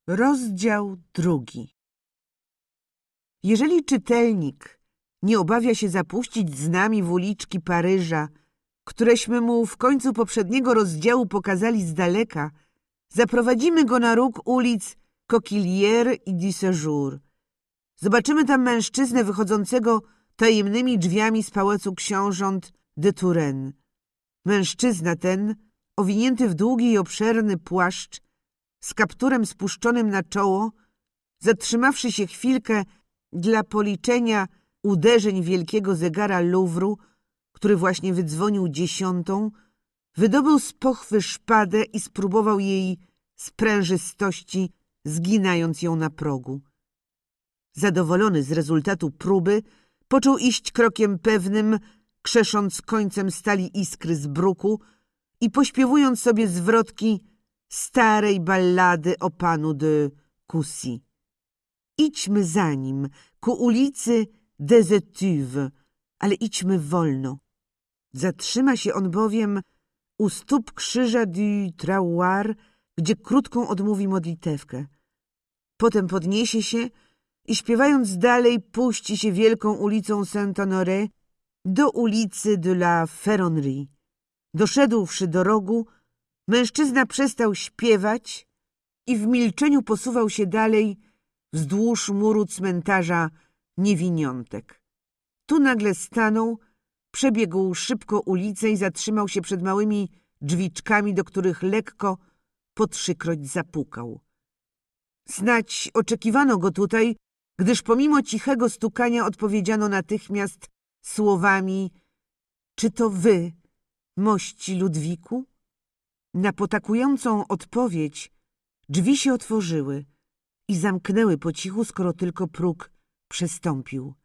Rozdział 2. Jeżeli czytelnik nie obawia się zapuścić z nami w uliczki Paryża, któreśmy mu w końcu poprzedniego rozdziału pokazali z daleka, zaprowadzimy go na róg ulic Coquillière i du Séjour. Zobaczymy tam mężczyznę wychodzącego tajemnymi drzwiami z pałacu książąt de Touraine. Mężczyzna ten, owinięty w długi i obszerny płaszcz, z kapturem spuszczonym na czoło, zatrzymawszy się chwilkę dla policzenia uderzeń wielkiego zegara Louvru, który właśnie wydzwonił 10, wydobył z pochwy szpadę i spróbował jej sprężystości, zginając ją na progu. Zadowolony z rezultatu próby, począł iść krokiem pewnym, krzesząc końcem stali iskry z bruku i pośpiewując sobie zwrotki starej ballady o panu de Coucy. Idźmy za nim ku ulicy des Etuves, ale idźmy wolno. Zatrzyma się on bowiem u stóp krzyża du Trottoir, gdzie krótką odmówi modlitewkę. Potem podniesie się i śpiewając dalej puści się wielką ulicą Saint-Honoré do ulicy de la Ferronnerie. Doszedłszy do rogu, mężczyzna przestał śpiewać i w milczeniu posuwał się dalej wzdłuż muru cmentarza niewiniątek. Tu nagle stanął, przebiegł szybko ulicę i zatrzymał się przed małymi drzwiczkami, do których lekko po 3-kroć zapukał. Snać oczekiwano go tutaj, gdyż pomimo cichego stukania odpowiedziano natychmiast słowami: „Czy to wy, mości Ludwiku?” Na potakującą odpowiedź drzwi się otworzyły i zamknęły po cichu, skoro tylko próg przestąpił.